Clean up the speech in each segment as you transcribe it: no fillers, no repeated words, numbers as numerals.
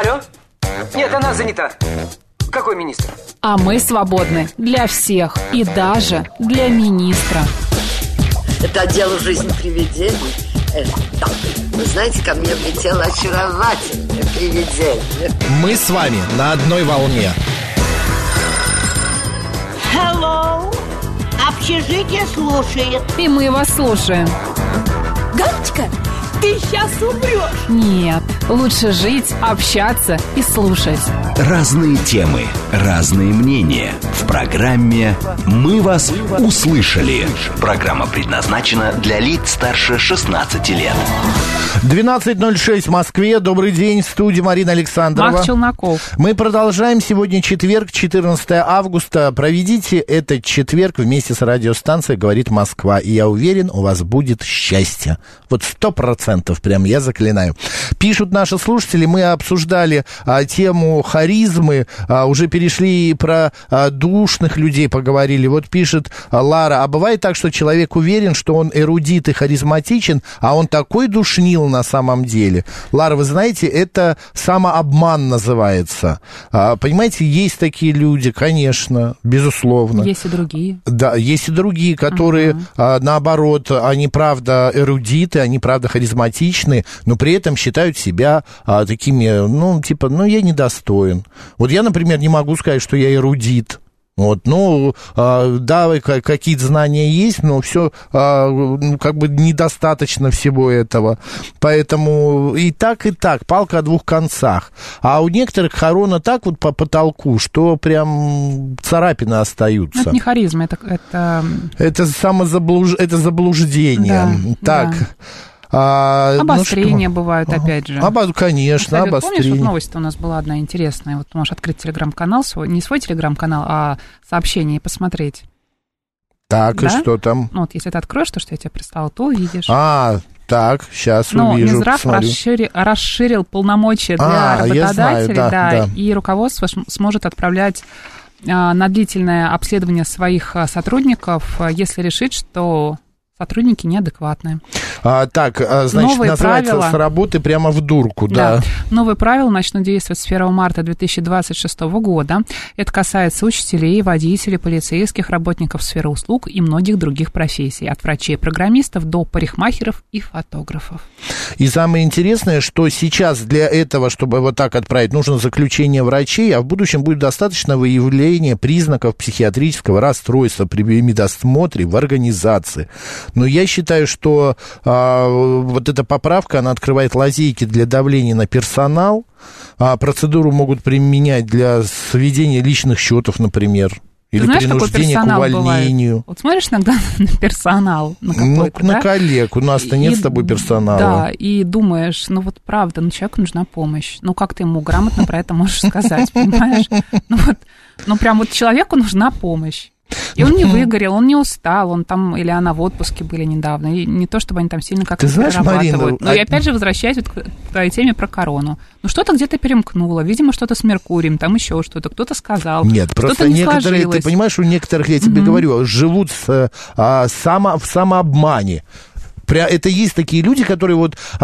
Алло? Нет, она занята. Какой министр? А мы свободны для всех и даже для министра. Это отдел «Жизнь привидений». Да. Вы знаете, ко мне влетело очаровательное привидение. Мы с вами на одной волне. Hello. Общежитие слушает. И мы вас слушаем. Галочка, ты сейчас умрешь. Нет, лучше жить, общаться и слушать. Разные темы, разные мнения. В программе «Мы вас услышали». Программа предназначена для лиц старше 16 лет. 12:06 в Москве. Добрый день. В студии Марина Александрова. Марк Челноков. Мы продолжаем. Сегодня четверг, 14 августа. Проведите этот четверг вместе с радиостанцией «Говорит Москва». И я уверен, у вас будет счастье. Вот 100% прям я заклинаю. Пишут наши слушатели. Мы обсуждали тему харизмы. Уже перешли и про душных людей поговорили. Вот пишет Лара. А бывает так, что человек уверен, что он эрудит и харизматичен, а он такой душнил на самом деле. Лара, вы знаете, это самообман называется. Понимаете, есть такие люди, конечно, безусловно. Есть и другие. Да, есть и другие, которые, наоборот, они правда эрудиты, они правда харизматичны, но при этом считают себя такими, я недостоин. Вот я, например, не могу сказать, что я эрудит. Вот, да, какие-то знания есть, но все недостаточно всего этого. Поэтому и так, палка о двух концах. А у некоторых хорона так вот по потолку, что прям царапины остаются. Это не харизма, это заблуждение. Да, так. Да. Обострения бывают, опять же. Конечно, кстати, обострение. Помнишь, вот новость-то у нас была одна интересная. Вот ты можешь открыть телеграм-канал свой, не свой телеграм-канал, а сообщение и посмотреть. Так, да? И что там? Вот, если ты откроешь то, что я тебе прислала, то увидишь. Так, сейчас увижу. Минздрав расширил полномочия для работодателей, знаю, да. И руководство сможет отправлять на длительное обследование своих сотрудников, если решит, что сотрудники неадекватные. Значит, новые называется правила, с работы прямо в дурку, да. Новые правила начнут действовать с 1 марта 2026 года. Это касается учителей, водителей, полицейских, работников сферы услуг и многих других профессий. От врачей-программистов до парикмахеров и фотографов. И самое интересное, что сейчас для этого, чтобы вот так отправить, нужно заключение врачей, а в будущем будет достаточно выявления признаков психиатрического расстройства при медосмотре в организации. Но я считаю, что вот эта поправка, она открывает лазейки для давления на персонал. Процедуру могут применять для сведения личных счетов, например. Или принуждения к увольнению. Бывает? Вот смотришь иногда на персонал, на какой-то, на коллег. У нас-то нет с тобой персонала. Да, и думаешь, правда, человеку нужна помощь. Как ты ему грамотно про это можешь сказать, понимаешь? Прям человеку нужна помощь. И он не выгорел, он не устал, он там или она в отпуске были недавно. И не то, чтобы они там сильно как-то перерабатывают. Но я опять же возвращаюсь к твоей теме про корону. Что-то где-то перемкнуло, видимо, что-то с Меркурием, там еще что-то, кто-то сказал. Нет, просто некоторые, ты понимаешь, у некоторых, я тебе говорю, живут в самообмане. Это есть такие люди, которые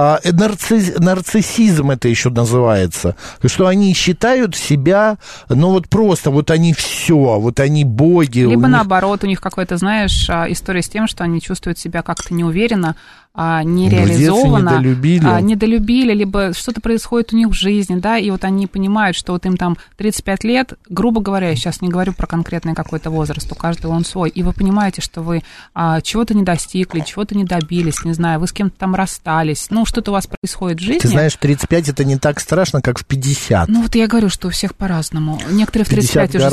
нарциссизм это еще называется, что они считают себя, просто они все, они боги. Либо наоборот, у них какая-то, история с тем, что они чувствуют себя как-то неуверенно, нереализованно, недолюбили, либо что-то происходит у них в жизни, да, и они понимают, что им там 35 лет, грубо говоря, я сейчас не говорю про конкретный какой-то возраст, у каждого он свой, и вы понимаете, что вы чего-то не достигли, чего-то не добились, не знаю, вы с кем-то там расстались, что-то у вас происходит в жизни. Ты знаешь, 35 это не так страшно, как в 50. Я говорю, что у всех по-разному. Некоторые в 35 уже,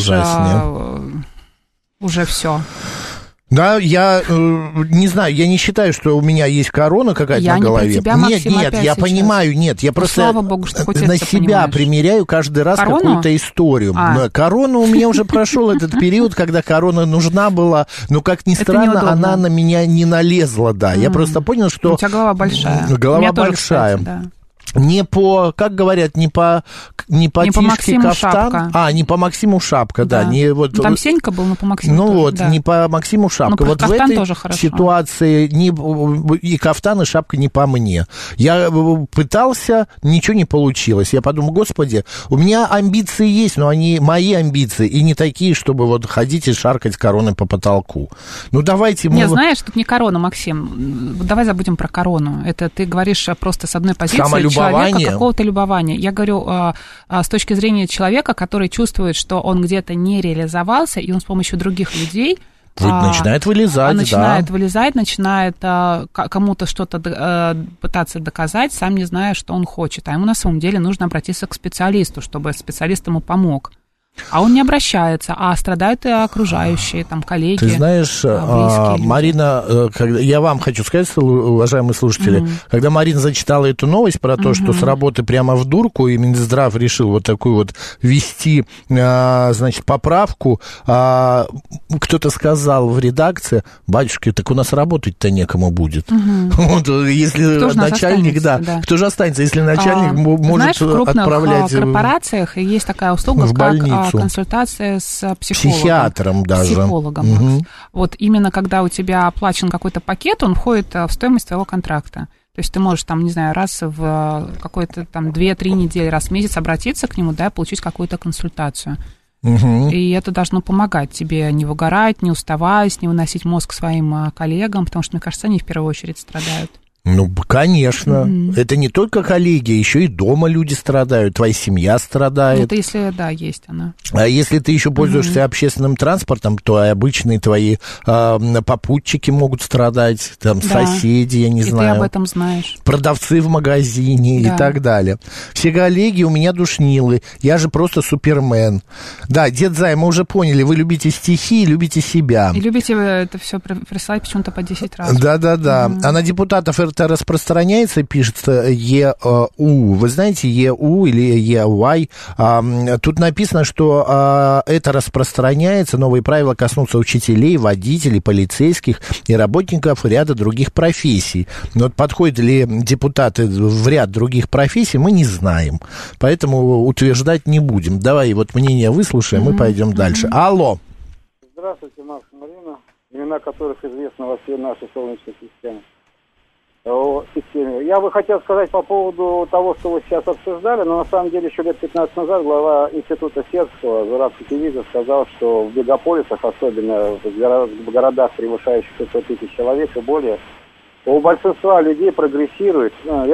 уже все. Да, я не знаю, я не считаю, что у меня есть корона какая-то на голове. Я не про тебя, Максим, нет, я сейчас понимаю, я просто слава богу, что хоть на себя примеряю каждый раз какую-то историю. Корона у меня уже прошел этот период, когда корона нужна была, но, как ни странно, она на меня не налезла, да. Я просто понял, что... У тебя голова большая. Голова большая. Кстати, да. Не по, как говорят, не по Тишке Кафтан. Не по Максиму Шапка, да. Не, вот, там Сенька был, но по Максиму. Ну тоже, вот, да. Не по Максиму Шапка. Вот в этой ситуации и Кафтан, и Шапка не по мне. Я пытался, ничего не получилось. Я подумал, господи, у меня амбиции есть, но они мои амбиции, и не такие, чтобы вот ходить и шаркать короной по потолку. Ну, давайте... Не, знаешь, тут не корона, Максим. Давай забудем про корону. Это ты говоришь просто с одной позиции человека, какого-то любования. Я говорю с точки зрения человека, который чувствует, что он где-то не реализовался, и он с помощью других людей начинает вылезать, начинает кому-то что-то пытаться доказать, сам не зная, что он хочет. А ему на самом деле нужно обратиться к специалисту, чтобы специалист ему помог. А он не обращается, а страдают и окружающие, там, коллеги. Ты знаешь, Марина, я вам хочу сказать, уважаемые слушатели, когда Марина зачитала эту новость про то, что с работы прямо в дурку, и Минздрав решил вот такую вот ввести, значит, поправку, кто-то сказал в редакции, батюшки, так у нас работать-то некому будет. Вот, если начальник, кто же останется, если начальник может отправлять... Знаешь, в крупных корпорациях есть такая услуга, как консультация с психологом. Психиатром даже. Психологом. Вот именно когда у тебя оплачен какой-то пакет, он входит в стоимость твоего контракта. То есть ты можешь, там, не знаю, раз в какой-то там 2-3 недели, раз в месяц обратиться к нему, да, и получить какую-то консультацию. И это должно помогать тебе не выгорать, не уставать, не выносить мозг своим коллегам, потому что, мне кажется, они в первую очередь страдают. Ну, конечно. Это не только коллеги, еще и дома люди страдают, твоя семья страдает. Это если, да, есть она. А если ты еще пользуешься общественным транспортом, то обычные твои попутчики могут страдать, там, соседи, я не знаю. И ты об этом знаешь. Продавцы в магазине и так далее. Все коллеги у меня душнилы, я же просто супермен. Да, дед Зай, мы уже поняли, вы любите стихи и любите себя. И любите это все присылать почему-то по 10 раз. Да. А на депутатов это распространяется, пишется ЕУ. Вы знаете, ЕУ или ЕУАЙ. Тут написано, что это распространяется, новые правила коснутся учителей, водителей, полицейских и работников ряда других профессий. Но вот подходят ли депутаты в ряд других профессий, мы не знаем. Поэтому утверждать не будем. Давай вот мнение выслушаем и пойдем дальше. Алло. Здравствуйте, Макс и Марина, имена которых известны во всей нашей солнечной системе. Я бы хотел сказать по поводу того, что вы сейчас обсуждали, но на самом деле еще лет 15 назад глава Института Сербского Зураб Сикевидзе сказал, что в мегаполисах, особенно в городах, превышающих 500 тысяч человек и более, у большинства людей прогрессирует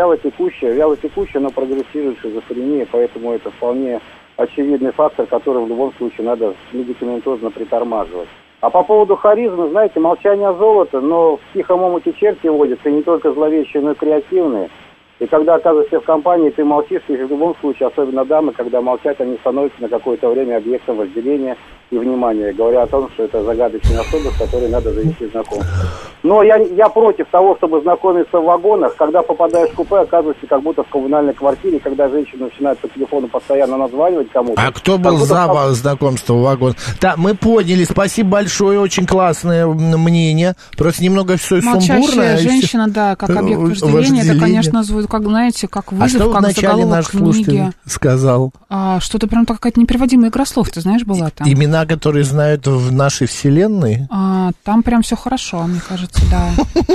вялотекущая, но прогрессирует шизофрения, поэтому это вполне очевидный фактор, который в любом случае надо медикаментозно притормаживать. А по поводу харизмы, знаете, молчание золото, но в тихом омуте черти водятся, и не только зловещие, но и креативные. И когда оказываешься в компании, ты молчишь, и в любом случае, особенно дамы, когда молчат, они становятся на какое-то время объектом вожделения и внимания, говоря о том, что это загадочные особы, с которыми надо завести знакомство. Но я против того, чтобы знакомиться в вагонах, когда попадаешь в купе, оказываешься как будто в коммунальной квартире, когда женщина начинает по телефону постоянно названивать кому-то. А кто был за знакомство в вагонах? Да, мы поняли, спасибо большое, очень классное мнение, просто немного все сумбурно. Молчащая женщина, да, как объект вожделения, это, конечно, звучит, как, знаете, как вызов, что как заголовок книги. Сказал? Что-то прям какая-то непереводимая игра слов, ты знаешь, была там. Имена, которые знают в нашей вселенной? Там прям все хорошо, мне кажется, да.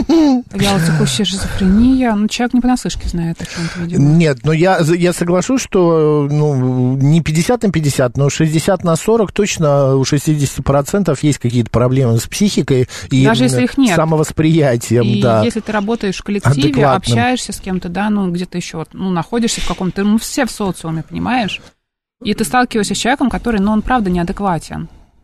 Вялотекущая шизофрения. Человек не понаслышке знает о чем-то, видимо. Нет, но я соглашусь, что не 50 на 50, но 60 на 40 точно у 60% есть какие-то проблемы с психикой и даже если их нет. Самовосприятием. И если ты работаешь в коллективе, общаешься с кем-то, да, где-то еще, находишься в каком-то, все в социуме, понимаешь? И ты сталкиваешься с человеком, который, он правда неадекватен.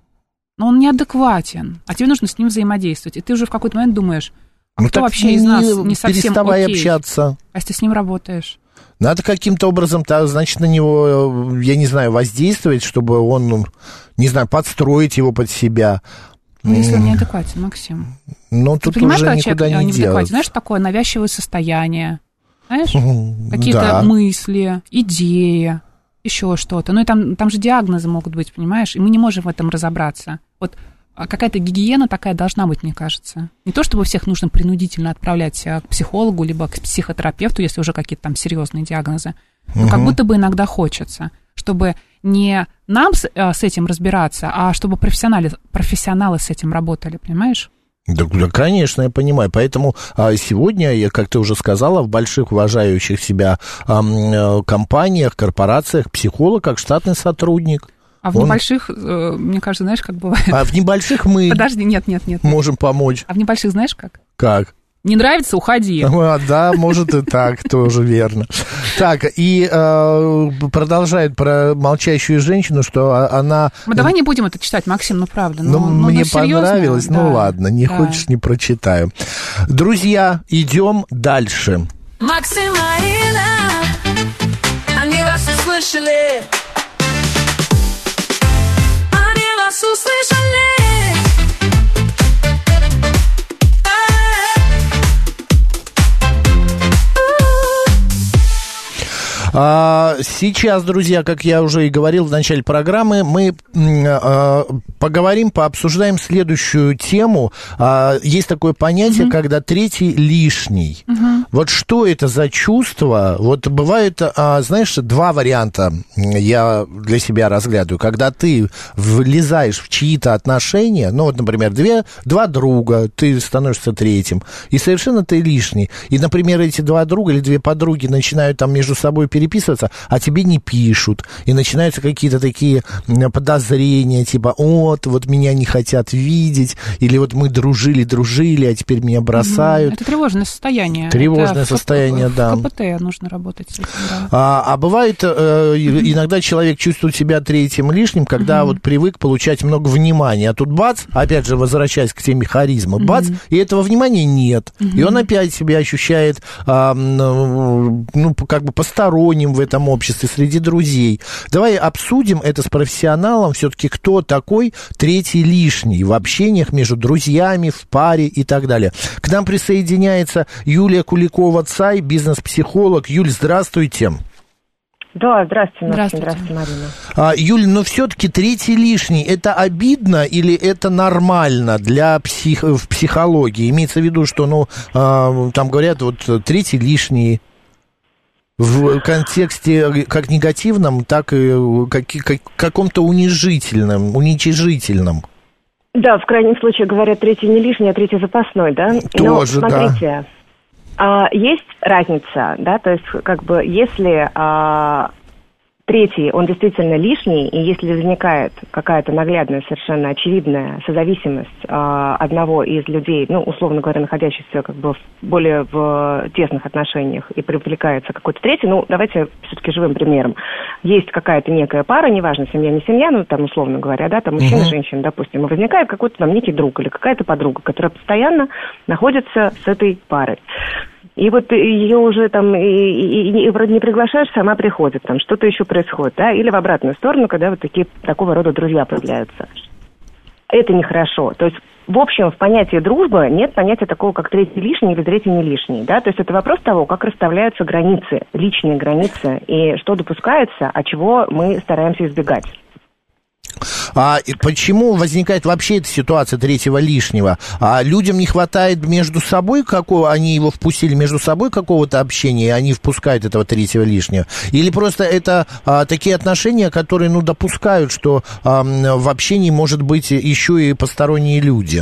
Но он неадекватен, а тебе нужно с ним взаимодействовать. И ты уже в какой-то момент думаешь, кто вообще из нас не совсем переставай окей, общаться. А если ты с ним работаешь? Надо каким-то образом, значит, на него, я не знаю, воздействовать, чтобы он, не знаю, подстроить его под себя. Если он неадекватен, Максим. Тут ты понимаешь, уже никуда не делать. Знаешь, такое навязчивое состояние, знаешь, какие-то мысли, идеи, еще что-то. И там же диагнозы могут быть, понимаешь, и мы не можем в этом разобраться. Вот какая-то гигиена такая должна быть, мне кажется. Не то, чтобы всех нужно принудительно отправлять к психологу, либо к психотерапевту, если уже какие-то там серьезные диагнозы. Но как будто бы иногда хочется, чтобы не нам с этим разбираться, а чтобы профессионалы с этим работали, понимаешь? Да, конечно, я понимаю. Поэтому сегодня, как ты уже сказала, в больших уважающих себя компаниях, корпорациях психолог как штатный сотрудник. А в небольших, мне кажется, знаешь, как бывает? А в небольших мы... Подожди, нет. Можем помочь. А в небольших знаешь как? Как? Не нравится, уходи. Да, может и так, тоже верно. Так, и продолжает про молчащую женщину, что она... Давай не будем это читать, Максим, правда. Мне понравилось, ладно, не хочешь, не прочитаю. Друзья, идем дальше. Максим, Марина, они вас услышали. Они вас услышали. Сейчас, друзья, как я уже и говорил в начале программы, мы пообсуждаем следующую тему. Есть такое понятие, когда третий лишний. Вот что это за чувство? Вот бывает, знаешь, два варианта я для себя разглядываю. Когда ты влезаешь в чьи-то отношения, ну вот, например, два друга, ты становишься третьим, и совершенно ты лишний. И, например, эти два друга или две подруги начинают там между собой переписываться, а тебе не пишут. И начинаются какие-то такие подозрения, типа, вот меня не хотят видеть, или вот мы дружили, а теперь меня бросают. Это тревожное состояние. Тревожное состояние, да. В КПТ нужно работать с этим, да. А бывает, иногда человек чувствует себя третьим лишним, когда вот привык получать много внимания, а тут бац, опять же, возвращаясь к теме харизмы, бац, и этого внимания нет. И он опять себя ощущает, как бы посторонним в этом обществе, среди друзей. Давай обсудим это с профессионалом, все-таки кто такой третий лишний в общениях между друзьями, в паре и так далее. К нам присоединяется Юлия Куликова-Цай, бизнес-психолог. Юль, здравствуйте. Да, здравствуйте, Марина. Юль, но все-таки третий лишний, это обидно или это нормально в психологии? Имеется в виду, что, там говорят, вот третий лишний в контексте как негативном, так и каком-то уничижительном. Да, в крайнем случае говорят, третий не лишний, а третий запасной, да? Тоже, но, смотрите, есть разница, да, то есть, как бы, если третий, он действительно лишний, и если возникает какая-то наглядная, совершенно очевидная созависимость одного из людей, условно говоря, находящихся как бы более в тесных отношениях, и привлекается какой-то третий, давайте все-таки живым примером. Есть какая-то некая пара, неважно, семья, не семья, там, условно говоря, да, там мужчина, женщина, допустим, и возникает какой-то там некий друг или какая-то подруга, которая постоянно находится с этой парой. И вот ее уже там и вроде не приглашаешь, сама приходит, там что-то еще происходит, да, или в обратную сторону, когда вот такого рода друзья появляются. Это нехорошо. То есть, в общем, в понятии дружбы нет понятия такого, как третий лишний или третий не лишний, да, то есть это вопрос того, как расставляются границы, личные границы, и что допускается, а чего мы стараемся избегать. И почему возникает вообще эта ситуация третьего лишнего? Людям не хватает между собой, они его впустили между собой какого-то общения, и они впускают этого третьего лишнего? Или просто это такие отношения, которые, допускают, что в общении может быть еще и посторонние люди?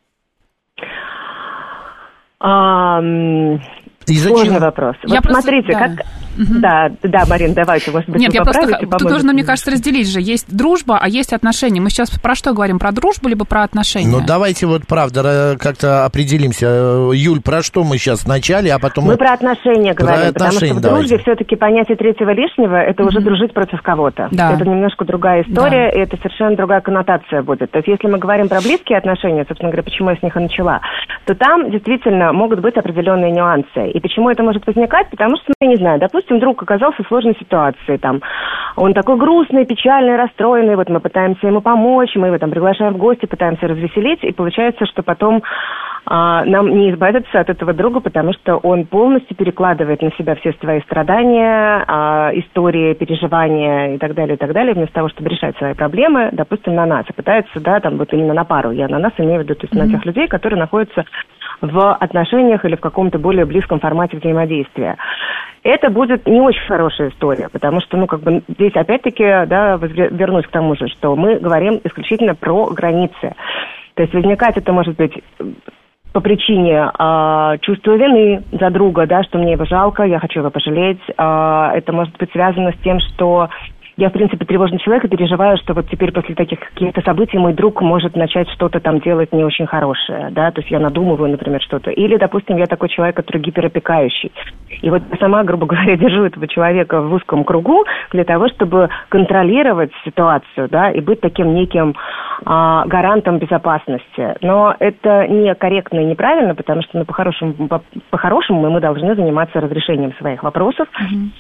Сложный вопрос. Вот смотрите, как... Да, Марин, давайте, может быть, Нет, я просто... Тут нужно, мне кажется, разделить же. Есть дружба, а есть отношения. Мы сейчас про что говорим? Про дружбу либо про отношения? Давайте вот, правда, как-то определимся. Юль, про что мы сейчас вначале, а потом... Мы про отношения говорим, потому что в дружбе все-таки понятие третьего лишнего, это уже дружить против кого-то. Да. Это немножко другая история, и это совершенно другая коннотация будет. То есть, если мы говорим про близкие отношения, собственно говоря, почему я с них и начала, то там действительно могут быть определенные нюансы. И почему это может возникать? Потому что, я не знаю, допустим, друг оказался в сложной ситуации, там, он такой грустный, печальный, расстроенный, вот мы пытаемся ему помочь, мы его там приглашаем в гости, пытаемся развеселить, и получается, что потом нам не избавиться от этого друга, потому что он полностью перекладывает на себя все свои страдания, истории, переживания и так далее, вместо того, чтобы решать свои проблемы, допустим, на нас, и пытается, да, там вот именно на пару, я на нас имею в виду, то есть на тех людей, которые находятся в отношениях или в каком-то более близком формате взаимодействия. Это будет не очень хорошая история, потому что, здесь опять-таки, да, вернусь к тому же, что мы говорим исключительно про границы. То есть возникать это может быть по причине чувства вины за друга, да, что мне его жалко, я хочу его пожалеть. Это может быть связано с тем, что я, в принципе, тревожный человек и переживаю, что вот теперь после таких каких-то событий мой друг может начать что-то там делать не очень хорошее, да, то есть я надумываю, например, что-то. Или, допустим, я такой человек, который гиперопекающий. И вот я сама, грубо говоря, держу этого человека в узком кругу для того, чтобы контролировать ситуацию, да, и быть таким неким гарантом безопасности. Но это некорректно и неправильно, потому что по-хорошему мы должны заниматься разрешением своих вопросов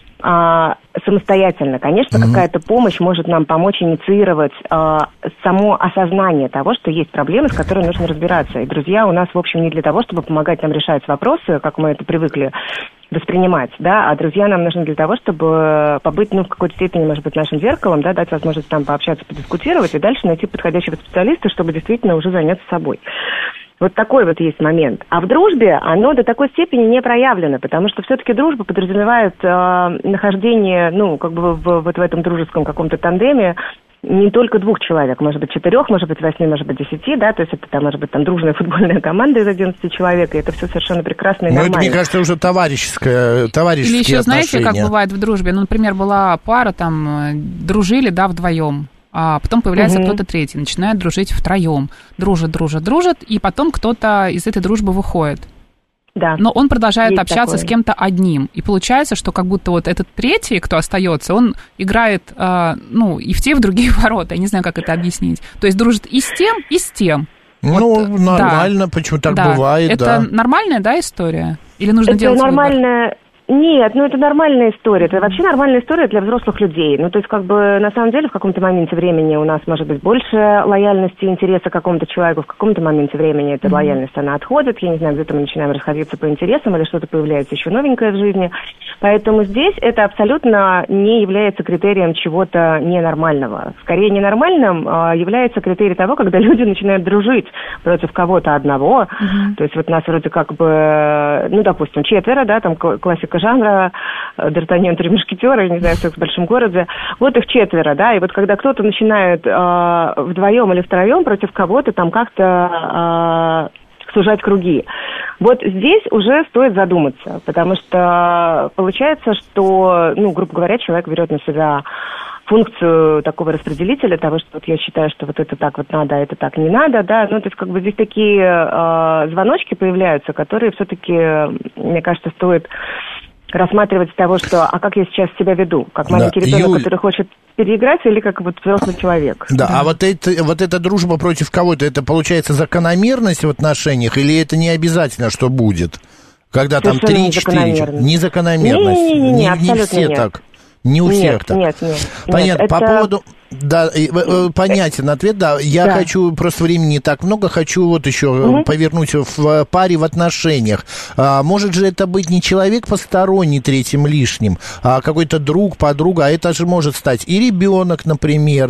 самостоятельно. Конечно, какая-то помощь может нам помочь инициировать само осознание того, что есть проблемы, с которыми нужно разбираться. И друзья у нас, в общем, не для того, чтобы помогать нам решать вопросы, как мы это привыкли воспринимать, да, а друзья нам нужны для того, чтобы побыть, в какой-то степени, может быть, нашим зеркалом, да, дать возможность там пообщаться, подискутировать и дальше найти подходящего специалиста, чтобы действительно уже заняться собой. Вот такой вот есть момент. А в дружбе оно до такой степени не проявлено, потому что все-таки дружба подразумевает нахождение, вот в этом дружеском каком-то тандеме не только 2 человек, может быть, 4, может быть, 8, может быть, 10, да, то есть это, может быть, дружная футбольная команда из 11 человек, и это все совершенно прекрасно и нормально. Это, мне кажется, уже товарищеские Или еще, отношения. знаете, как бывает в дружбе, например, была пара, дружили, да, вдвоем, а потом появляется кто-то третий, начинает дружить втроем, дружат, и потом кто-то из этой дружбы выходит. Да. Но он продолжает есть общаться такое. с кем-то одним. И получается, что как будто вот этот третий, кто остается, он играет, и в те, и в другие ворота. Я не знаю, как это объяснить. То есть дружит и с тем, и с тем. Нормально, да. Почему так бывает, это нормальная, да, история? Или нужно делать нормальная... Нет, это нормальная история. Это вообще нормальная история для взрослых людей. То есть, на самом деле, в каком-то моменте времени у нас может быть больше лояльности и интереса к какому-то человеку, в каком-то моменте времени эта лояльность, она отходит. Я не знаю, где-то мы начинаем расходиться по интересам или что-то появляется еще новенькое в жизни. Поэтому здесь это абсолютно не является критерием чего-то ненормального. Скорее, ненормальным является критерий того, когда люди начинают дружить против кого-то одного. То есть, вот нас вроде допустим, 4, да, там классика жанра, Д'Артаньян, 3 мушкетера, я не знаю, «Секс в большом городе». Вот их 4, да, и вот когда кто-то начинает вдвоем или втроем против кого-то там как-то сужать круги. Вот здесь уже стоит задуматься, потому что получается, что, грубо говоря, человек берет на себя функцию такого распределителя, того, что вот я считаю, что вот это так вот надо, а это так не надо, да, то есть здесь такие звоночки появляются, которые все-таки, мне кажется, стоит рассматривать с того, что, а как я сейчас себя веду, как маленький ребенок, который хочет переиграться, или как взрослый человек. Да, а вот эта дружба против кого-то, это получается закономерность в отношениях, или это не обязательно, что будет? Когда там 3-4... Незакономерность. Не все так. Не у всех так. Нет. Понятно. По поводу... Да, понятен ответ, да. Я хочу, просто времени не так много, хочу вот еще повернуть в паре, в отношениях. Может же это быть не человек посторонний, третьим лишним, а какой-то друг, подруга, а это же может стать и ребенок, например,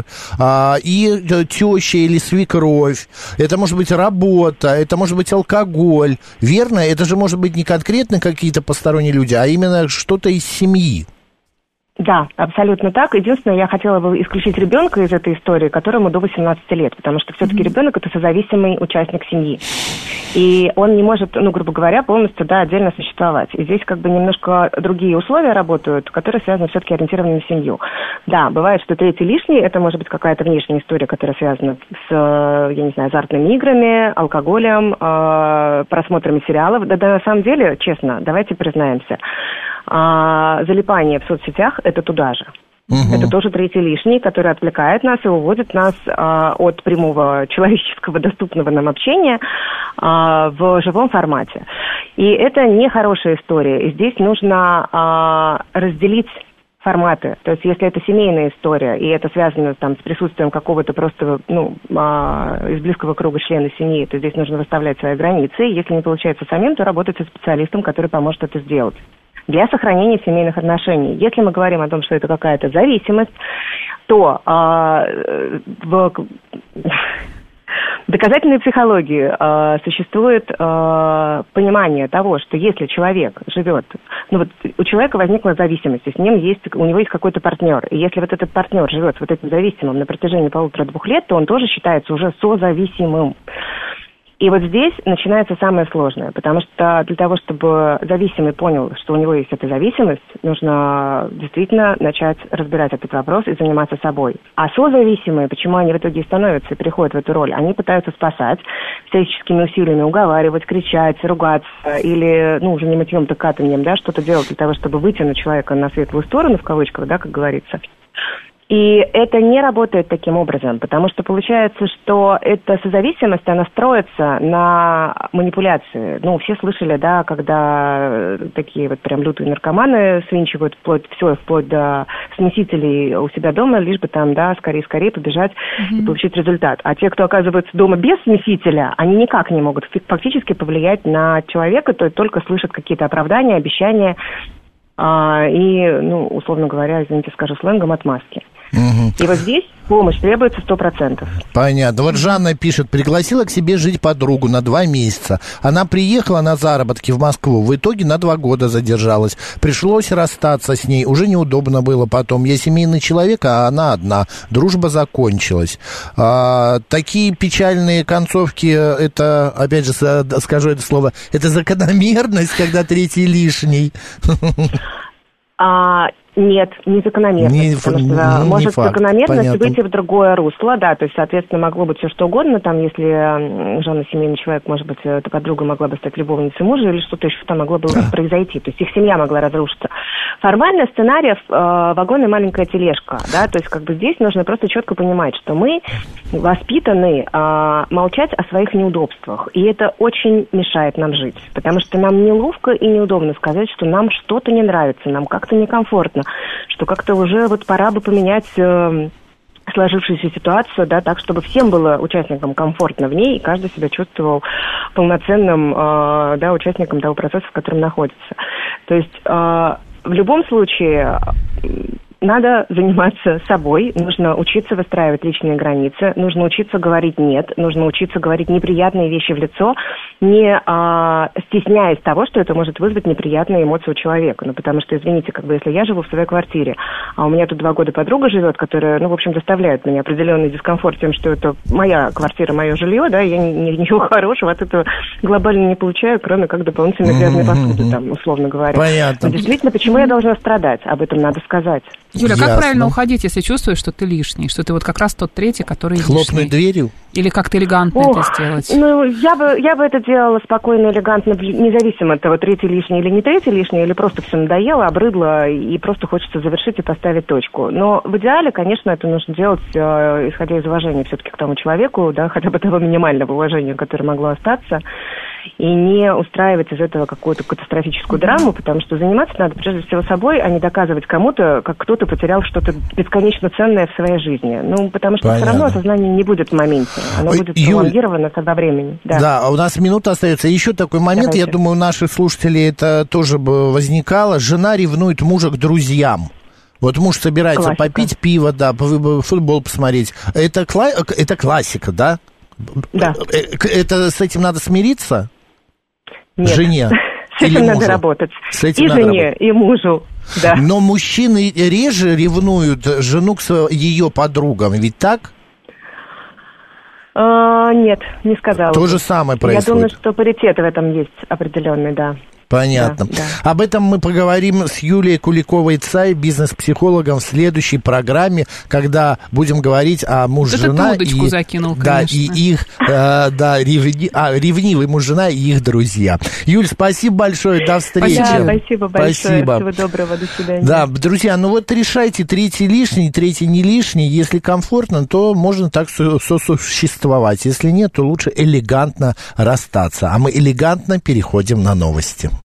и теща или свекровь, это может быть работа, это может быть алкоголь, верно? Это же может быть не конкретно какие-то посторонние люди, а именно что-то из семьи. Да, абсолютно так. Единственное, я хотела бы исключить ребенка из этой истории, которому до 18 лет, потому что все-таки ребенок – это созависимый участник семьи. И он не может, грубо говоря, полностью, отдельно существовать. И здесь немножко другие условия работают, которые связаны все-таки ориентированы на семью. Да, бывает, что третий лишний – это может быть какая-то внешняя история, которая связана с, я не знаю, азартными играми, алкоголем, просмотрами сериалов. Да, на самом деле, честно, давайте признаемся, залипание в соцсетях – это туда же. Это тоже третий лишний, который отвлекает нас и уводит нас от прямого человеческого доступного нам общения в живом формате. И это не хорошая история. И здесь нужно разделить форматы. То есть если это семейная история, и это связано там с присутствием какого-то просто, из близкого круга члена семьи, то здесь нужно выставлять свои границы. Если не получается самим, то работать со специалистом, который поможет это сделать. Для сохранения семейных отношений. Если мы говорим о том, что это какая-то зависимость, то в доказательной психологии существует понимание того, что если человек живет, у человека возникла зависимость, у него есть какой-то партнер, и если вот этот партнер живет с вот этим зависимым на протяжении 1,5-2 лет, то он тоже считается уже созависимым. И вот здесь начинается самое сложное, потому что для того, чтобы зависимый понял, что у него есть эта зависимость, нужно действительно начать разбирать этот вопрос и заниматься собой. А созависимые, почему они в итоге становятся и приходят в эту роль, они пытаются спасать всяческими усилиями, уговаривать, кричать, ругаться или, уже не мытьем, так катаньем, да, что-то делать для того, чтобы вытянуть человека на светлую сторону, в кавычках, да, как говорится. И это не работает таким образом, потому что получается, что эта созависимость, она строится на манипуляции. Все слышали, да, когда такие вот прям лютые наркоманы свинчивают вплоть до смесителей у себя дома, лишь бы там, да, скорее побежать и получить результат. А те, кто оказывается дома без смесителя, они никак не могут фактически повлиять на человека, то есть только слышат какие-то оправдания, обещания и, условно говоря, извините, скажу сленгом, отмазки. И вот здесь помощь требуется 100%. Понятно. Вот Жанна пишет, пригласила к себе жить подругу на 2 месяца. Она приехала на заработки в Москву, в итоге на 2 года задержалась. Пришлось расстаться с ней, уже неудобно было потом. Я семейный человек, а она одна. Дружба закончилась. Такие печальные концовки, это, опять же, скажу это слово, это закономерность, когда третий лишний. Нет, не закономерность, потому что может закономерность выйти в другое русло, да, то есть, соответственно, могло быть все что угодно, там, если Жанна семейный человек, может быть, эта подруга могла бы стать любовницей мужа или что-то еще там могло бы произойти, то есть их семья могла разрушиться. Формально сценариев вагон и маленькая тележка, да, то есть как бы здесь нужно просто четко понимать, что мы воспитаны молчать о своих неудобствах, и это очень мешает нам жить, потому что нам неловко и неудобно сказать, что нам что-то не нравится, нам как-то некомфортно, что как-то уже вот пора бы поменять сложившуюся ситуацию, да, так, чтобы всем было участникам комфортно в ней, и каждый себя чувствовал полноценным, да, участником того процесса, в котором находится. То есть в любом случае надо заниматься собой, нужно учиться выстраивать личные границы, нужно учиться говорить «нет», нужно учиться говорить неприятные вещи в лицо, не стесняясь того, что это может вызвать неприятные эмоции у человека. Потому что, извините, как бы если я живу в своей квартире, а у меня тут 2 года подруга живет, которая, в общем, доставляет мне определенный дискомфорт тем, что это моя квартира, мое жилье, да, я ничего хорошего от этого глобально не получаю, кроме как дополнительной грязной посуды, там, условно говоря. Понятно. Но действительно, почему я должна страдать? Об этом надо сказать. Юля, как правильно уходить, если чувствуешь, что ты лишний, что ты вот как раз тот третий, который хлопнуть лишний? дверью? Или как-то элегантно это сделать? Я бы это делала спокойно, элегантно, независимо от того, третий лишний или не третий лишний, или просто все надоело, обрыдло, и просто хочется завершить и поставить точку. Но в идеале, конечно, это нужно делать, исходя из уважения все-таки к тому человеку, да, хотя бы того минимального уважения, которое могло остаться, и не устраивать из этого какую-то катастрофическую драму, потому что заниматься надо прежде всего собой, а не доказывать кому-то, как кто-то потерял что-то бесконечно ценное в своей жизни. Потому что все равно осознание не будет в моменте. Оно будет пролонгировано со времени. Да, у нас минута остается. Еще такой момент, я думаю, у наших слушателей это тоже бы возникало. Жена ревнует мужа к друзьям. Вот муж собирается попить пиво, да, футбол посмотреть. Это классика, да? Да. Это с этим надо смириться? Нет. Жене? С этим надо работать. И жене, и мужу. Да. Но мужчины реже ревнуют жену к ее подругам, ведь так? Нет, не сказала. То же самое происходит. Я думаю, что паритет в этом есть определенный, да. Понятно. Да. Об этом мы поговорим с Юлией Куликовой-Цай, бизнес-психологом, в следующей программе, когда будем говорить о муж-жена и, закинул, да, и их ревнивый муж-жена и их друзья. Юль, спасибо большое, до встречи. Да, спасибо большое. Всего доброго, до свидания. Да, друзья, решайте, третий лишний, третий не лишний. Если комфортно, то можно так сосуществовать. Если нет, то лучше элегантно расстаться. А мы элегантно переходим на новости.